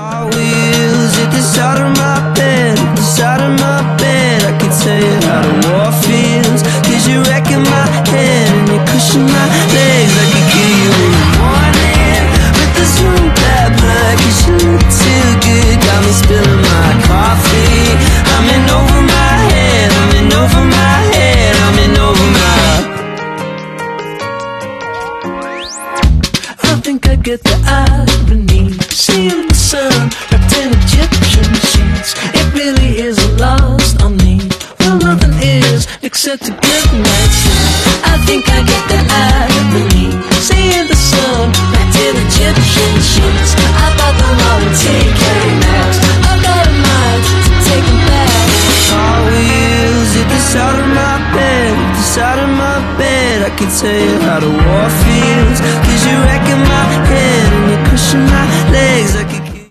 Car wheels at the side of my bed, at the side of my bed. I can tell you how the war feels, 'cause you're wrecking my head and you're cushion my legs. I could kill you in the morning with the swoon bad blood, 'cause you look too good, got me spilling my coffee. I'm in over my head, I'm in over my head, I'm in over my... I think I get the irony, seeing the sun wrapped in Egyptian sheets. It really isn't lost on me. Well, nothing is except a good night's sleep. I think I get the irony, seeing the sun wrapped in Egyptian sheets. I bought them all in TK Maxx. I got a mind to take them back. Car wheels at the side of my bed, at the side of my bed. I can tell you how the war